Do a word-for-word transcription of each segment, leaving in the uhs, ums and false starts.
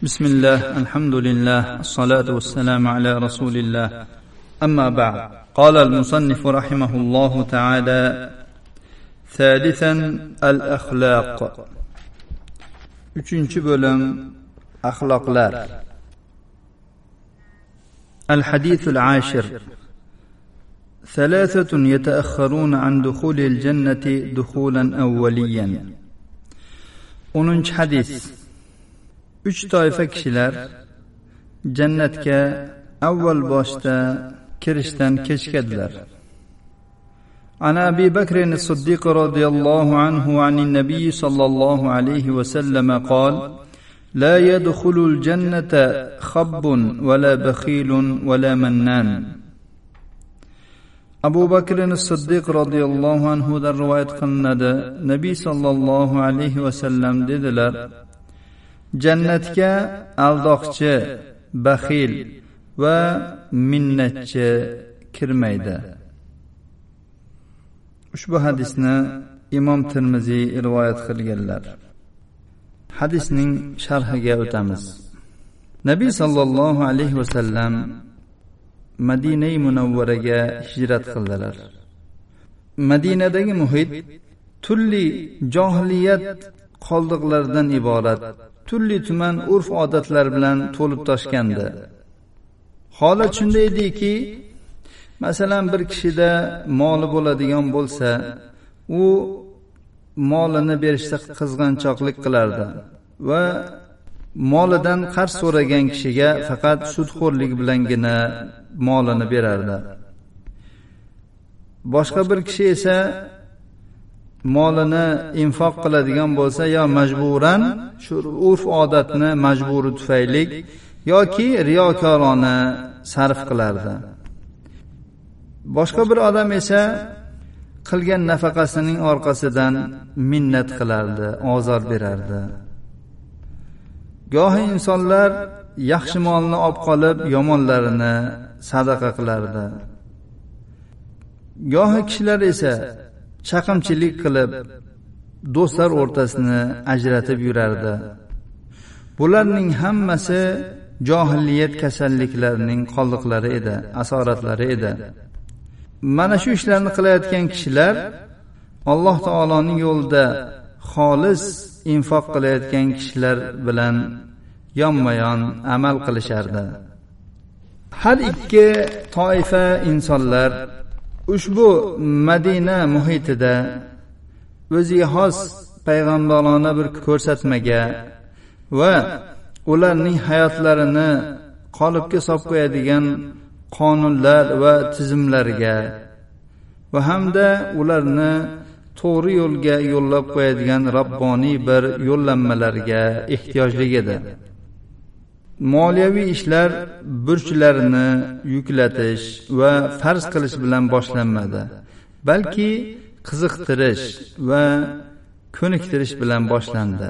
بسم الله الحمد لله الصلاة والسلام على رسول الله أما بعد قال المصنف رحمه الله تعالى ثالثا الأخلاق üçüncü bölüm ahlaklar. الحديث العاشر ثلاثة يتأخرون عن دخول الجنة دخولا أوليا. o'ninchi hadis. Üç toifa kishilar jannatga avval boshda kirishdan kechikadilar. An Abi Bakr as-Siddiq radhiyallohu anhu anin Nabiy sallallohu alayhi va sallam qol: La yadkhulul jannata khabbun va la bakhilun va la mannan. Abu Bakr as-Siddiq radhiyallohu anhu dan rivoyat qilinadi. Nabiy sallallohu alayhi va sallam dedilar: Jannatga aldoqchi, baxil va minnatchi kirmaydi. Ushbu hadisni Imom Tirmiziy rivoyat qilganlar. Hadisning sharhiga o'tamiz. Nabiy sallallohu alayhi va sallam Madina-i Munawvaraga hijrat qildilar. Madinadagi muhit turli johiliyat qoldiqlaridan iborat, turli tuman urf-odatlar bilan to'lib toshgandi. Holat shunday ediki, masalan bir kishida moli bo'ladigan bo'lsa, u molini berishda qizg'anchoqlik qilardi va molidan qarz so'ragan kishiga faqat sudxo'rlik bilangina molini berardi. Boshqa bir kishi esa molini infoq qiladigan bo'lsa, yo majburan shu urf-odatni majburi tufayli yoki riyokorona sarf qilardi. Boshqa bir odam esa qilgan nafaqasining orqasidan minnat qilardi, ozor berardi. Gohi insonlar yaxshi molni olib qolib, yomonlarini sadaqa qilardi. Gohi kishilar esa chaqimchilik qilib, do'stlar o'rtasini ajratib yurardi. Bularning hammasi johiliyat kasalliklarining qoldiqlari edi, asoratlari edi. Mana shu ishlarni qilayotgan kishilar Alloh taoloning yo'lida xolis infoq qilayotgan kishilar bilan yonma-yon amal qilishardi. Har ikki toifa insonlar ushbu Madina muhitida o'ziga xos payg'ambarona bir ko'rsatmaga va ularning hayotlarini qolipga solib qo'yadigan qonunlar va tizimlarga va hamda ularni to'g'ri yo'lga yo'llab qo'yadigan rabboniy bir yo'llanmalarga ehtiyojli edi. Moliyaviy ishlar burchlarini yuklatish va farz qilish bilan boshlanmadi, balki qiziqtirish va ko'niktirish bilan boshlandi.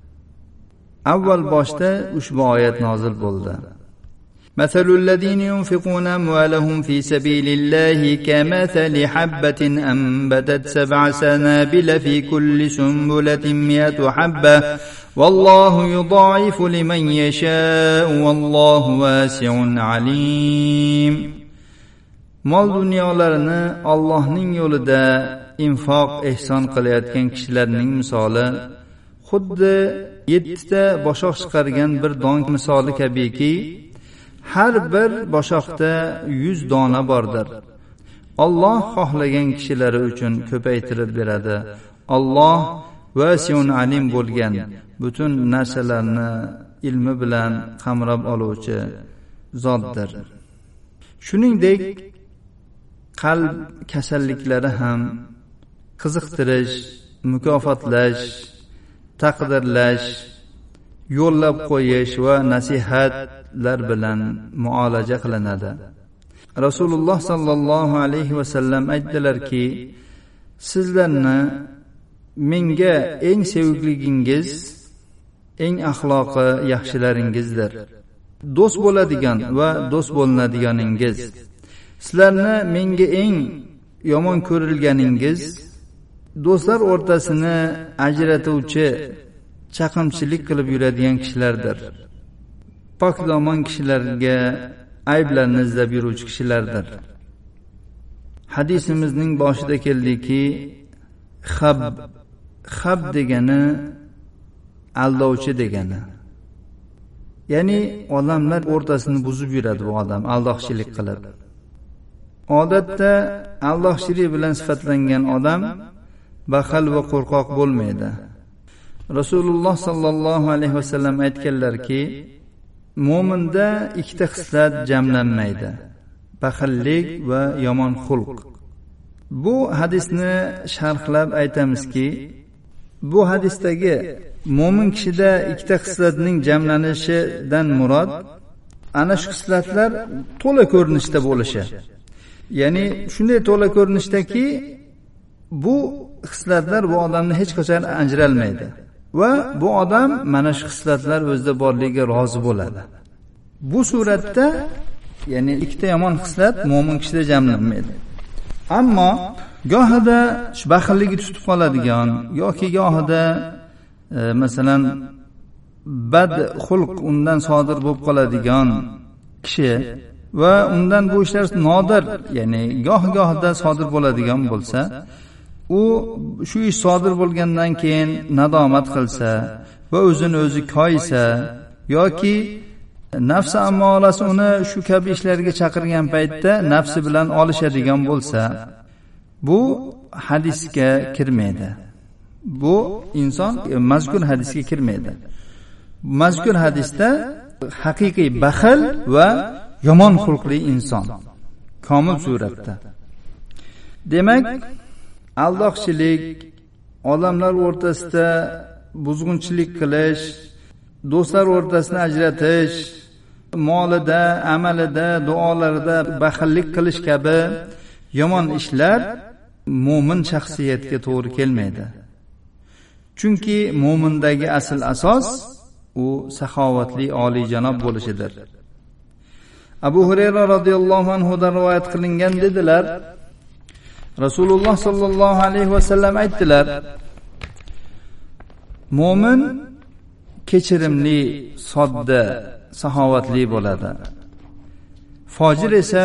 Avval boshda ushbu oyat nozil bo'ldi. مثل الذين ينفقون أموالهم في سبيل الله كمثل حبة أنبتت سبع سنابل في كل سنبلة مئة حبة والله يضاعف لمن يشاء والله واسع عليم. Mol dunyolarini Allohning yo'lida infoq ehson qilayotgan kishilarning misoli xuddi yettita boshoq chiqargan bir don misoli kabiki, har bir boshoqda yuz dona bordir. Alloh xohlagan kishilari uchun ko'paytirib beradi. Alloh vasiun alim bo'lgan, butun narsalarni ilmi bilan qamrab oluvchi zotdir. Shuningdek, qalb kasalliklari ham qiziqtirish, mukofotlash, taqdirlash, yo'llab qo'yish va nasihatlar bilan muolaja qilinadi. Rasululloh sallallohu alayhi va sallam aytdilarki, sizlarni menga eng sevikligingiz eng axloqi yaxshilaringizdir. Do'st bo'ladigan va do'st bo'linadiganingiz. Sizlarni menga eng yomon ko'rilganingiz do'stlar o'rtasini ajratuvchi, chaqimchilik qilib yuradigan kishilardir. pokdomon kishilarga ayblarni izlab yuruvchi kishilardir. Hadisimizning boshida keldiki, xab xab degani aldovchi degani. Ya'ni odamlar o'rtasini buzib yuradi bu odam, aldoqchilik qilib. Odatda aldoqchilik bilan sifatlangan odam baxil va qo'rqoq bo'lmaydi. Rasululloh sallallohu alayhi vasallam aytganlarki, mo'minda ikkita xislat jamlanmaydi: baxillik va yomon xulq. Bu hadisni sharhlab aytamizki, bu hadisdagi mo'min kishida ikkita xislatning jamlanishidan murod ana shu xislatlar to'la ko'rinishda bo'lishi. Ya'ni shunday to'la ko'rinishdaki, bu xislatlar bu odamni hech qachon ajralmaydi va bu odam mana shu xislatlar o'zida borligiga rozi bo'ladi. Bu suratda, ya'ni ikkita yomon xislat mo'min kishida jamlanmaydi. Ammo gohida shu baxilligi tutib qoladigan yoki gohida e, masalan bad xulq undan sodir bo'lib qoladigan kishi va undan bu ishlar nodir, ya'ni goh-gohida sodir bo'ladigan bo'lsa, u shu ish sodir bo'lgandan keyin nadomat qilsa va o'zini o'zi koyisa yoki nafsi ammorasi uni shu kabi ishlarga chaqirgan paytda nafsi bilan olishadigan bo'lsa, bu hadisga kirmaydi. Bu inson mazkur hadisga kirmaydi. Mazkur hadisda haqiqiy baxil va yomon xulqli inson komil suratda. Demak, aldoqchilik, odamlar o'rtasida buzg'unchilik qilish, do'stlar o'rtasini ajratish, molida, amalida, duolarida baxillik qilish kabi yomon ishlar mo'min shaxsiyatga to'g'ri kelmaydi. Chunki mo'mindagi asl asos u saxovatli oliyjanob bo'lishidir. Abu Hurayra radhiyallohu anhu dan rivoyat qilingan dedilar, Rasululloh sallallohu alayhi vasallam aytdilar, mo'min kechirimli, sodda, saxovatli bo'ladi. Fojir esa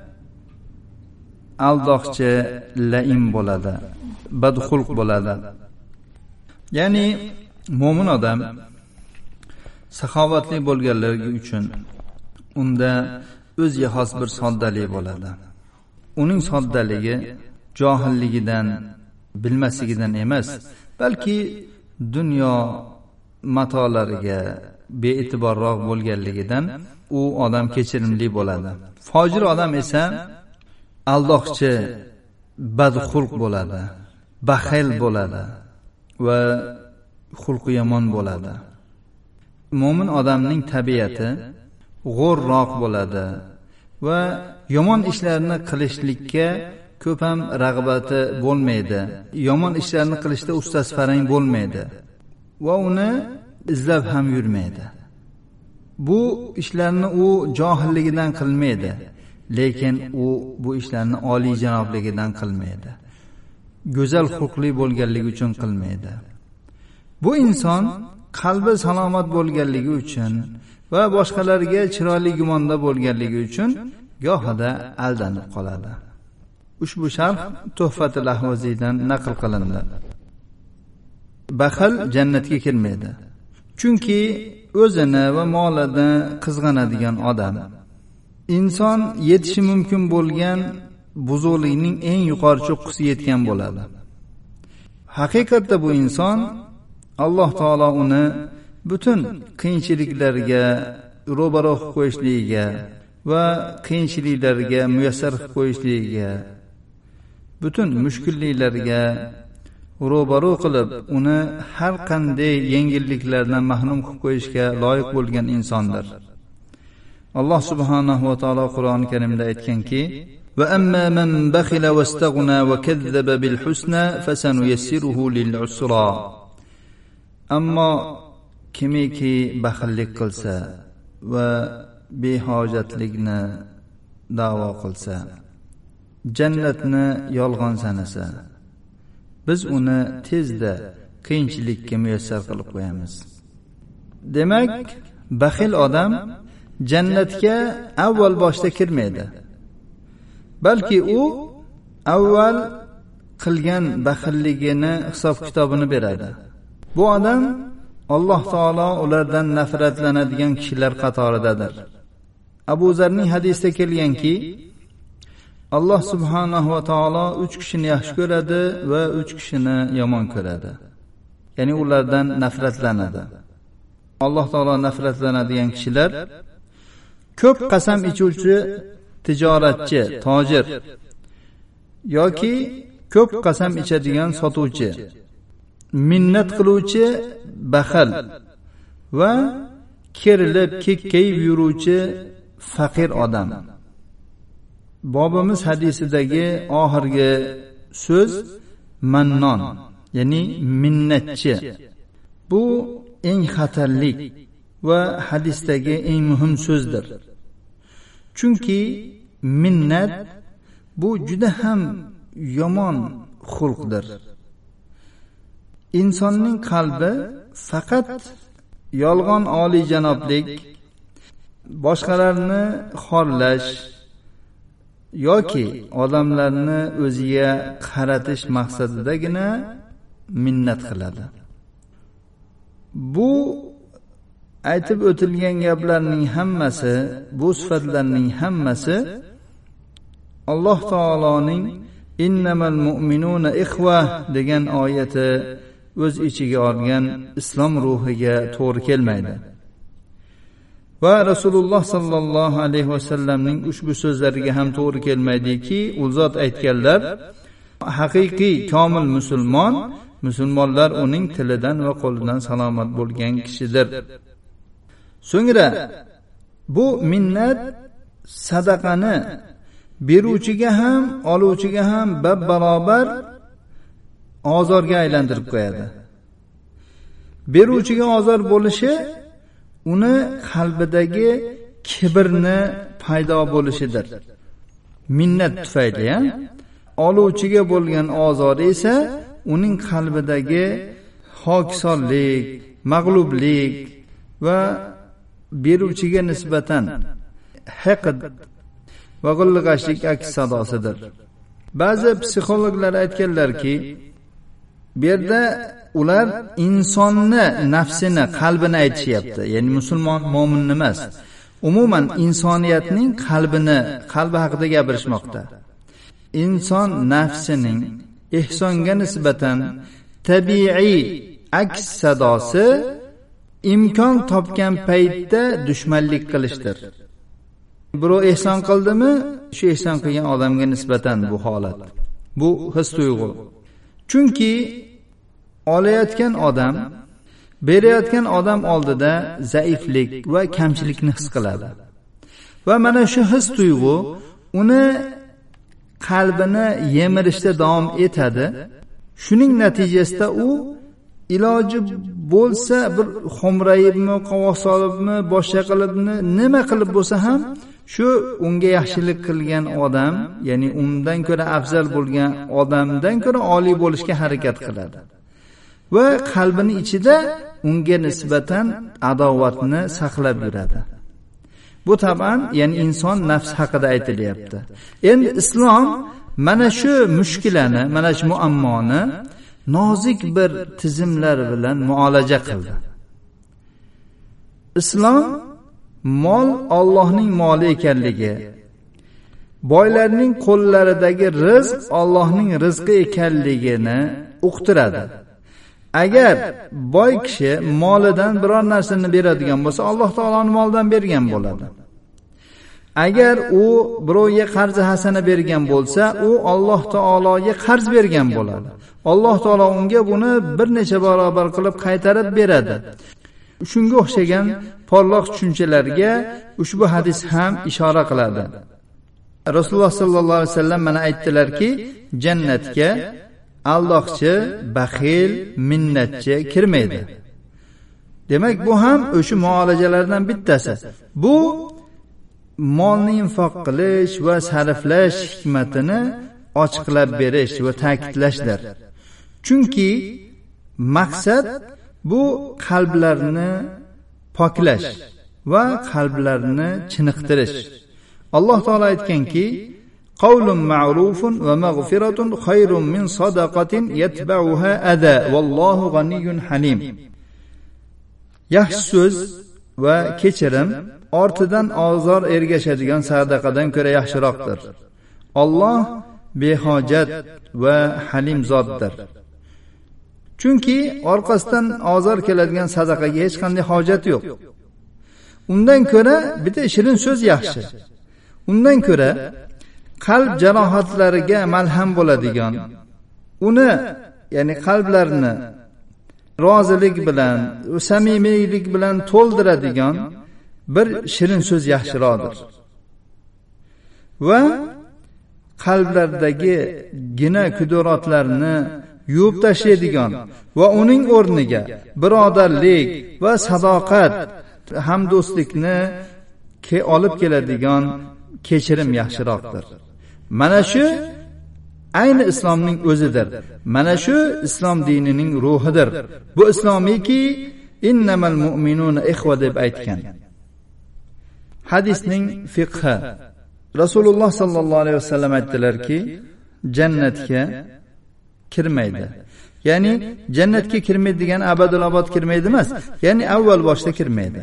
aldoqchi, laim bo'ladi, badxulq bo'ladi. Ya'ni mo'min odam saxovatli bo'lganligi uchun unda o'ziga xos bir soddalik bo'ladi. Uning soddaligi johilligidan, bilmasligidan emas, balki dunyo matolariga bee'tiborroq bo'lganligidan u odam kechirimli bo'ladi. Fojir odam esa aldoqchi, badxulq bo'ladi, baxil bo'ladi va xulqi yomon bo'ladi. Mo'min odamning tabiati g'o'rroq bo'ladi va yomon ishlarni qilishlikka ko'p ham rag'bati bo'lmaydi. Yomon ishlarni qilishda ustasi farang bo'lmaydi va uni izlab ham yurmaydi. Bu ishlarni u johilligidan qilmaydi, lekin u bu ishlarni oliyjanobligidan qilmaydi. Go'zal xulqli bo'lganligi uchun qilmaydi. Bu inson qalbi salomat bo'lganligi uchun va boshqalarga chiroyli gumonda bo'lganligi uchun gohida aldanib qoladi. Ushbu sharh Tuhfatul Ahvoziydan naql qilindi. Baxil jannatga kirmaydi. Chunki o'zini va molini qizg'anadigan odam inson yetishi mumkin bo'lgan buzuqlikning eng yuqori cho'qqisiga yetgan bo'ladi. Haqiqatda bu inson Alloh taolo uni butun qiyinchiliklarga ro'baro qilib qo'yishligiga va qiyinchiliklarga muyassar qilib qo'yishligiga, butun mushkulliklarga ro'baro qilib uni har qanday yengilliklardan mahrum qilib qo'yishga loyiq bo'lgan insondir. Alloh subhanahu va taolo Qur'oni Karimda aytganki: "Va amma man bakhila wastaghna wa kadzdzaba bil husna fasanuyassiruhu lil usra." Ammo kimiki baxillik qilsa va behojatlikni da'vo qilsa, jannatni yolg'on sanasa, biz uni tezda qiyinchilikka muyassar qilib qo'yamiz. Demak, baxil odam jannatga avval boshda kirmaydi. Balki u avval qilgan baxilligini hisob kitobini beradi. Bu odam Alloh taolo ulardan nafratlanadigan kishilar qatoridadir. Abu Zarning hadisda kelganki, Alloh subhanahu va taolo uch kishini yaxshi ko'radi va uch kishini yomon ko'radi. Ya'ni ulardan nafratlanadi. Alloh taolo nafratlanadigan kishilar ko'p qasam ichuvchi tijoratchi, tojir yoki ko'p qasam ichadigan sotuvchi, minnat qiluvchi baxil va kerilib kekkayib yuruvchi faqir odam. Bobimiz hadisidagi oxirgi so'z mannon, ya'ni minnatchi. Bu eng xatarlik va hadisdagi eng muhim so'zdir. Chunki minnat bu juda ham yomon xulqdir. Insonning qalbi faqat yolg'on olijanoblik, boshqalarni xorlash yoki odamlarni o'ziga qaratish maqsadidagina minnat qiladi. Bu aytib o'tilgan gaplarning hammasi, bu sifatlarning hammasi Alloh taoloning innamal mu'minuna ikhva degan oyati o'z ichiga olgan islom ruhiga to'g'ri kelmaydi. Va Rasululloh sallallohu alayhi vasallamning ushbu so'zlariga ham to'g'ri kelmaydiki, u zot aytganlar, haqiqiy komil musulmon, musulmonlar uning tilidan va qo'lidan salomat bo'lgan kishidir. So'ngra bu minnat sadaqani beruvchiga ham, oluvchiga ham bab-barobar ozorga aylantirib qo'yadi. Beruvchiga ozor bo'lishi uni qalbidagi kibrni paydo bo'lishidir. Minnat tufayli, ha? Oluvchiga bo'lgan ozor esa uning qalbidagi hokisonlik, mag'lublik va beruvchiga nisbatan haqd va g'ilg'ashlik aks sadosidir. Ba'zi psixologlar aytganlarki, bu yerda ular insonni nafsini, qalbini aytishyapti. Ya'ni musulmon mo'min emas. Umuman insoniyatning qalbini, qalbi haqida gapirishmoqda. Inson nafsining ihsonga nisbatan tabiiy aks sadosi imkon topgan paytda dushmanlik qilishdir. Birov ihson qildimi, shu ihson qilgan odamga nisbatan bu holat. Bu his tuyg'u. Chunki olayotgan odam, berayotgan odam oldida zaiflik va kamchilikni his qiladi. Va mana shu his tuyg'u uni qalbini yemirishda davom etadi. Shuning natijasida u iloji bo'lsa bir xomrayibmi, qovoq solibmi, boshqa qilibmi, nima qilib bo'lsa ham shu unga yaxshilik qilgan odam, ya'ni undan ko'ra afzal bo'lgan odamdan ko'ra oliy bo'lishga harakat qiladi. Va qalbini ichida unga nisbatan adovatni saqlab yuradi. Bu taban, ya'ni inson nafs haqida aytilyapti. Endi islom mana shu mushkulani, mana shu muammoni nozik bir tizimlar bilan muolaja qildi. Islom mol Allohning moli ekanligi, boylarning qo'llaridagi rizq Allohning rizqi ekanligini uqtiradi. Agar boy kishi molidan biror narsani beradigan bo'lsa, Alloh taoloning molidan bergan bo'ladi. Agar u birovga qarz hasana bergan bo'lsa, u Alloh taologa qarz bergan bo'ladi. Alloh taolo unga buni bir necha barobar qilib qaytarib beradi. Shunga o'xshagan porloq tushunchalarga ushbu hadis ham ishora qiladi. Rasululloh sallallohu alayhi vasallam mana aytdilarki, jannatga aldoqchi, baxil, minnatchi kirmaydi. Demak, bu ham o'sha muolajalardan bittasi. Bu molni infoq qilish va sarflash hikmatini ochiqlab berish va ta'kidlashdir. Chunki maqsad bu qalblarni poklash, va qalblarni chiniqtirish. Alloh taolo aytganki: "Qawlun ma'rufun va maghfiratun khayrun min sadaqatin yatba'uha adha, vallohu g'aniyyun halim." Yaxshi so'z va kechirim ortidan ozor ergashadigan sadaqadan ko'ra yaxshiroqdir. Alloh behojat va halim zotdir. Chunki orqasidan ozor keladigan sadaqaga hech qanday hojat yo'q. Undan ko'ra bitta shirin so'z yaxshi. Undan ko'ra qalb jarohatlariga malham bo'ladigan, uni, ya'ni qalblarni rozilik bilan, samimiylik bilan to'ldiradigan bir shirin so'z yaxshiroqdir. Va qalblardagi gina kudurotlarni yuvib tashlaydigan va uning o'rniga birodarlik va sadoqat, hamdo'stlikni olib keladigan kechirim yaxshiroqdir. Mana shu ayni islomning o'zidir. Mana shu islom dinining ruhidir. Bu islomiyki innamal mu'minuna ikhwa deb aytgan. Hadisning fiqhi. Rasululloh sallallohu alayhi vasallam aytdilarki, jannatga kirmaydi. Ya'ni jannatga kirmaydi degan abadul abad kirmaydi emas, ya'ni avval boshda kirmaydi.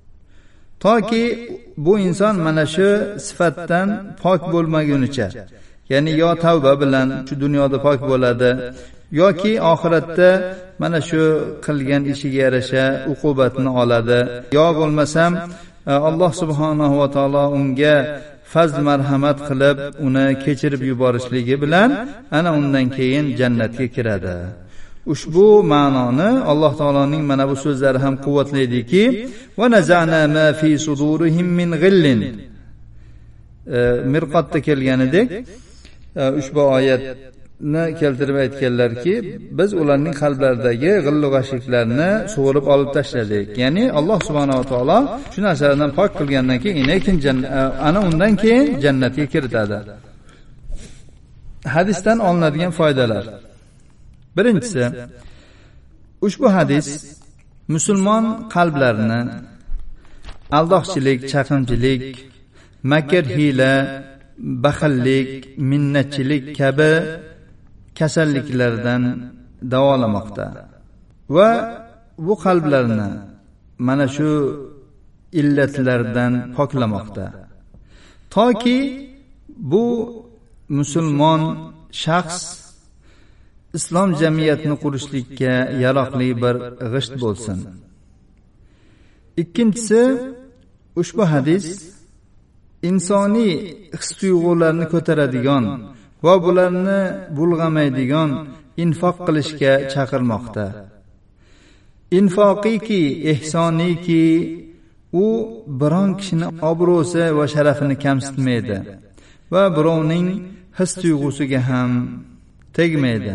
Toki bu inson mana shu sifatdan pok bo'lmagunicha, ya'ni yo tavba bilan shu dunyoda pok bo'ladi, yoki oxiratda mana shu qilgan ishiga yarasha uqubatni oladi, yo bo'lmasam Alloh subhanahu va taolo unga fazl marhamat qilib uni kechirib yuborishligi bilan ana undan keyin jannatga kiradi. Ushbu ma'noni Alloh taoloning mana bu so'zlari ham quvvatlaydiki, va nazana ma fi sudurihim min ghillin. Mirqatda kelganidek ushbu oyatni keltirib aytganlarki, biz ularning qalblaridagi g'illu g'ashliklarni sug'urib olib tashladik. Ya'ni Alloh subhanahu va taolo shu narsalardan pok qilgandan keyin ana undan keyin jannatga kiritadi. Hadisdan olinadigan foydalar. Birinchisi, ushbu hadis musulmon qalblarini aldoqchilik, chaqimchilik, makr hiyla, baxillik, minnatchilik kabi kasalliklardan davolamoqda va bu qalblarni mana shu illatlardan poklamoqda. Toki bu musulmon shaxs islom jamiyatini qurishlikka yaroqli bir g'isht bo'lsin. Ikkinchisi, ushbu hadis insoniy his-tuyg'ularni ko'taradigan va bularni bulg'amaydigan infoq qilishga chaqirmoqda. Infoqiki, ehsoniki, u biron kishining obro'si va sharafini kamsitmaydi va birovning his-tuyg'usiga ham tegmaydi.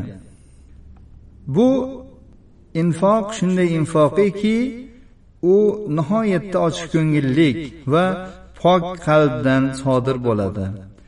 Bu infoq shunday infoqiki, u nihoyatda ochiq ko'ngillik va pok qalbdan sodir bo'ladi.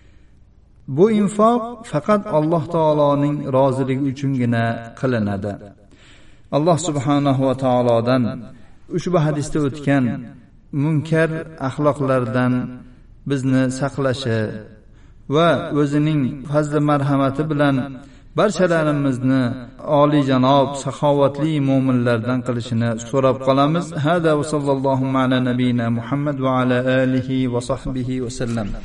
Bu infoq faqat Alloh taoloning roziligi uchungina qilinadi. Alloh subhanahu va taolodan ushbu hadisda o'tgan munkar axloqlardan bizni saqlashi va o'zining fazli marhamati bilan barchalarimizni oliyjanob, saxovatli mu'minlardan qilishini so'rab qolamiz. Hada va sallallohu ala nabiyina Muhammad va ala alihi va sahbihi va sallam.